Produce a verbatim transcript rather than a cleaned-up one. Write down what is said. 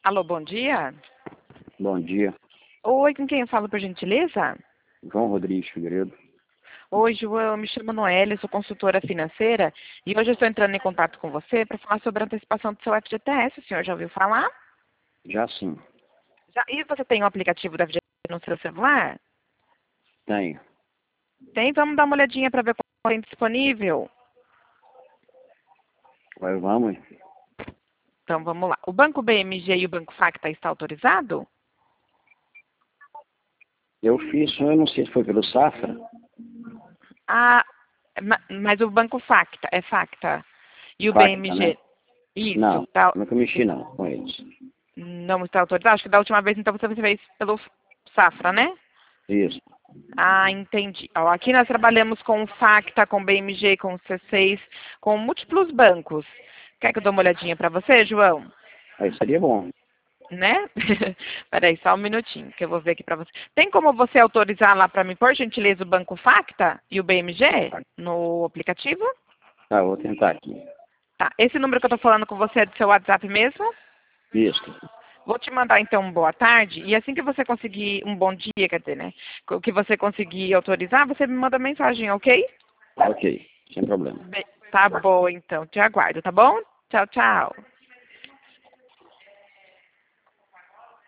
Alô, bom dia. Bom dia. Oi, com quem eu falo, por gentileza? João Rodrigues Figueiredo. Oi, João, eu me chamo Noélia, sou consultora financeira e hoje eu estou entrando em contato com você para falar sobre a antecipação do seu F G T S. O senhor já ouviu falar? Já sim. Já, e você tem o aplicativo da F G T S no seu celular? Tenho. Tem? Vamos dar uma olhadinha para ver qual tem disponível. Vai, vamos. Então, vamos lá. O Banco B M G e o Banco Facta está autorizado? Eu fiz, eu não sei se foi pelo Safra. Ah, ma- mas o Banco Facta, é Facta. E o Facta, B M G? né? Isso, Não, tá, nunca mexi não com eles. não está autorizado? Acho que da última vez, então, você fez pelo Safra, né? Isso. Ah, entendi. Ó, aqui nós trabalhamos com o Facta, com o B M G, com o C seis, com múltiplos bancos. Quer que eu dê uma olhadinha para você, João? Aí seria bom. Né? Peraí, só um minutinho, que eu vou ver aqui para você. Tem como você autorizar lá para mim, por gentileza, o Banco Facta e o B M G no aplicativo? Tá, vou tentar aqui. Tá. Esse número que eu tô falando com você é do seu WhatsApp mesmo? Isso. Vou te mandar então um boa tarde e assim que você conseguir, um bom dia, quer dizer, né? Que você conseguir autorizar, você me manda mensagem, ok? Ok, sem problema. Be- Tá bom, então. Te aguardo, tá bom? Tchau, tchau.